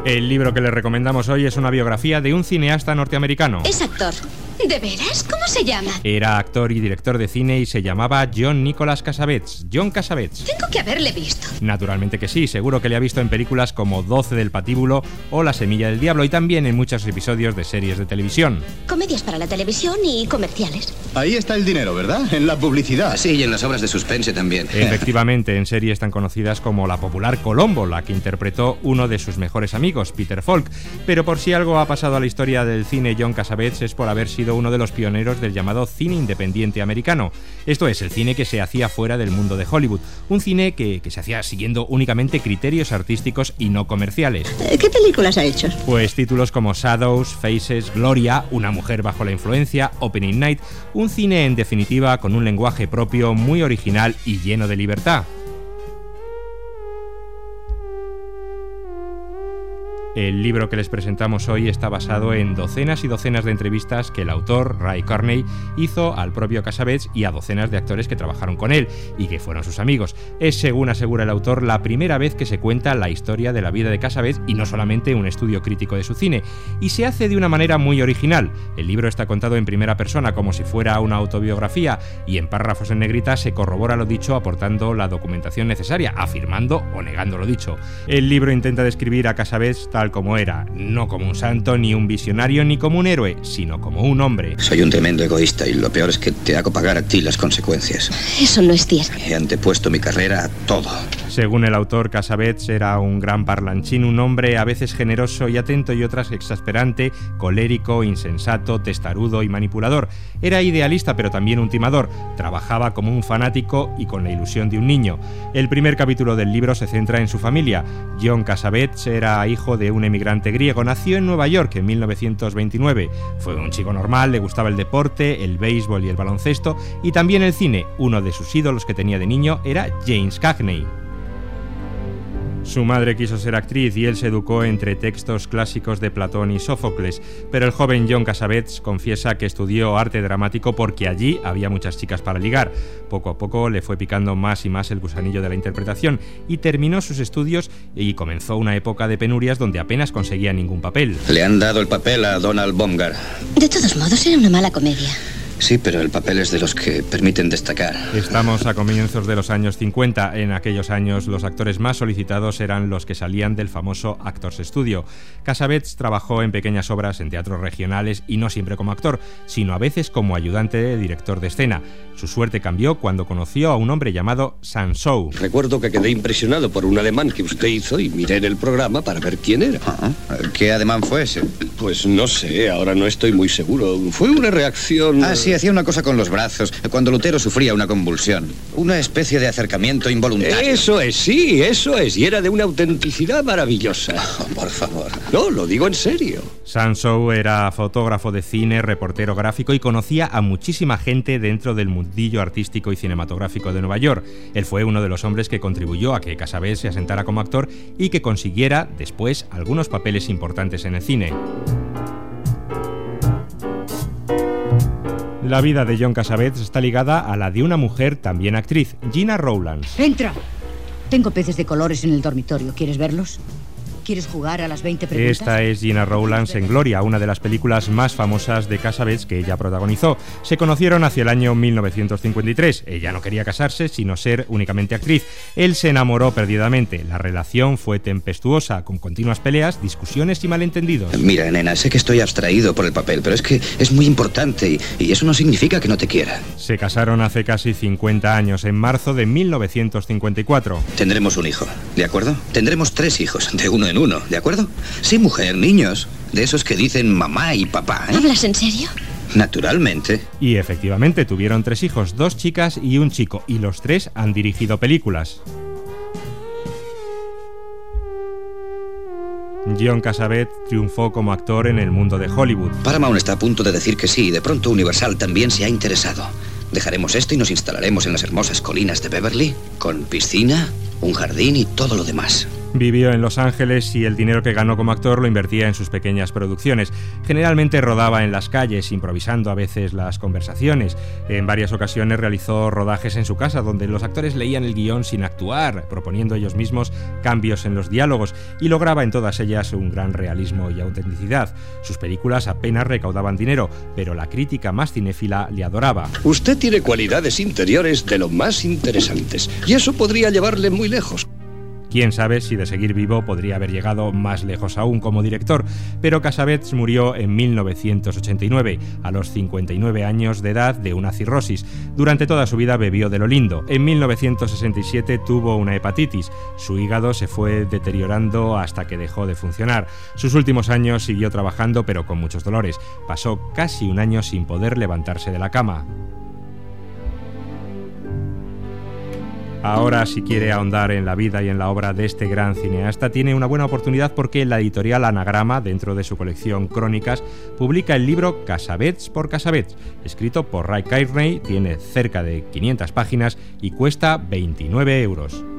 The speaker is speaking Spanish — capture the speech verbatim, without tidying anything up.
El libro que les recomendamos hoy es una biografía de un cineasta norteamericano. Es actor. ¿De veras? ¿Cómo se llama? Era actor y director de cine y se llamaba John Nicholas Cassavetes. John Cassavetes. Tengo que haberle visto. Naturalmente que sí, seguro que le ha visto en películas como doce del Patíbulo o La semilla del diablo y también en muchos episodios de series de televisión. Comedias para la televisión y comerciales. Ahí está el dinero, ¿verdad? En la publicidad. Sí, y en las obras de suspense también. Efectivamente, en series tan conocidas como la popular Colombo, la que interpretó uno de sus mejores amigos, Peter Falk. Pero por si algo ha pasado a la historia del cine, John Cassavetes es por haber sido uno de los pioneros del llamado cine independiente americano. Esto es, el cine que se hacía fuera del mundo de Hollywood. Un cine que, que se hacía siguiendo únicamente criterios artísticos y no comerciales. ¿Qué películas ha hecho? Pues títulos como Shadows, Faces, Gloria, Una mujer bajo la influencia, Opening Night. Un cine, en definitiva, con un lenguaje propio, muy original y lleno de libertad. El libro que les presentamos hoy está basado en docenas y docenas de entrevistas que el autor, Ray Carney, hizo al propio Cassavetes y a docenas de actores que trabajaron con él y que fueron sus amigos. Es, según asegura el autor, la primera vez que se cuenta la historia de la vida de Cassavetes y no solamente un estudio crítico de su cine. Y se hace de una manera muy original. El libro está contado en primera persona como si fuera una autobiografía y en párrafos en negrita se corrobora lo dicho aportando la documentación necesaria, afirmando o negando lo dicho. El libro intenta describir a Cassavetes tal como era, no como un santo, ni un visionario, ni como un héroe, sino como un hombre. Soy un tremendo egoísta y lo peor es que te hago pagar a ti las consecuencias. Eso no es cierto. He antepuesto mi carrera a todo. Según el autor, Cassavetes era un gran parlanchín, un hombre a veces generoso y atento y otras exasperante, colérico, insensato, testarudo y manipulador. Era idealista pero también un timador. Trabajaba como un fanático y con la ilusión de un niño. El primer capítulo del libro se centra en su familia. John Cassavetes era hijo de un emigrante griego. Nació en Nueva York en mil novecientos veintinueve. Fue un chico normal, le gustaba el deporte, el béisbol y el baloncesto y también el cine. Uno de sus ídolos que tenía de niño era James Cagney. Su madre quiso ser actriz y él se educó entre textos clásicos de Platón y Sófocles, pero el joven John Cassavetes confiesa que estudió arte dramático porque allí había muchas chicas para ligar. Poco a poco le fue picando más y más el gusanillo de la interpretación y terminó sus estudios y comenzó una época de penurias donde apenas conseguía ningún papel. Le han dado el papel a Donald Bumgar. De todos modos, era una mala comedia. Sí, pero el papel es de los que permiten destacar. Estamos a comienzos de los años cincuenta. En aquellos años los actores más solicitados eran los que salían del famoso Actors Studio. Cassavetes trabajó en pequeñas obras en teatros regionales y no siempre como actor, sino a veces como ayudante de director de escena. Su suerte cambió cuando conoció a un hombre llamado Sansou. Recuerdo que quedé impresionado por un ademán que usted hizo y miré en el programa para ver quién era. Uh-huh. ¿Qué ademán fue ese? Pues no sé, ahora no estoy muy seguro. Fue una reacción... Ah, sí, hacía una cosa con los brazos, cuando Lutero sufría una convulsión. Una especie de acercamiento involuntario. Eso es, sí, eso es. Y era de una autenticidad maravillosa. Oh, por favor. No, lo digo en serio. Sansou era fotógrafo de cine, reportero gráfico y conocía a muchísima gente dentro del mundillo artístico y cinematográfico de Nueva York. Él fue uno de los hombres que contribuyó a que Cassavetes se asentara como actor y que consiguiera, después, algunos papeles importantes en el cine. La vida de John Cassavetes está ligada a la de una mujer también actriz, Gina Rowlands. ¡Entra! Tengo peces de colores en el dormitorio. ¿Quieres verlos? ¿Quieres jugar a las veinte preguntas? Esta es Gina Rowlands en Gloria, una de las películas más famosas de Cassavetes que ella protagonizó. Se conocieron hacia el año mil novecientos cincuenta y tres. Ella no quería casarse, sino ser únicamente actriz. Él se enamoró perdidamente. La relación fue tempestuosa, con continuas peleas, discusiones y malentendidos. Mira, nena, sé que estoy abstraído por el papel, pero es que es muy importante y, y eso no significa que no te quiera. Se casaron hace casi cincuenta años, en marzo de mil novecientos cincuenta y cuatro. Tendremos un hijo, ¿de acuerdo? Tendremos tres hijos, de uno en uno, ¿de acuerdo? Sí, mujer, niños, de esos que dicen mamá y papá, ¿eh? ¿Hablas en serio? Naturalmente. Y efectivamente tuvieron tres hijos, dos chicas y un chico, y los tres han dirigido películas. John Cassavetes triunfó como actor en el mundo de Hollywood. Paramount está a punto de decir que sí, y de pronto Universal también se ha interesado. Dejaremos esto y nos instalaremos en las hermosas colinas de Beverly, con piscina, un jardín y todo lo demás. Vivió en Los Ángeles y el dinero que ganó como actor lo invertía en sus pequeñas producciones. Generalmente rodaba en las calles, improvisando a veces las conversaciones. En varias ocasiones realizó rodajes en su casa, donde los actores leían el guión sin actuar, proponiendo ellos mismos cambios en los diálogos, y lograba en todas ellas un gran realismo y autenticidad. Sus películas apenas recaudaban dinero, pero la crítica más cinéfila le adoraba. Usted tiene cualidades interiores de lo más interesantes, y eso podría llevarle muy lejos. Quién sabe si de seguir vivo podría haber llegado más lejos aún como director, pero Cassavetes murió en mil novecientos ochenta y nueve, a los cincuenta y nueve años de edad, de una cirrosis. Durante toda su vida bebió de lo lindo. En mil novecientos sesenta y siete tuvo una hepatitis. Su hígado se fue deteriorando hasta que dejó de funcionar. Sus últimos años siguió trabajando, pero con muchos dolores. Pasó casi un año sin poder levantarse de la cama. Ahora, si quiere ahondar en la vida y en la obra de este gran cineasta, tiene una buena oportunidad porque la editorial Anagrama, dentro de su colección Crónicas, publica el libro Cassavetes por Cassavetes, escrito por Ray Kearney, tiene cerca de quinientas páginas y cuesta veintinueve euros.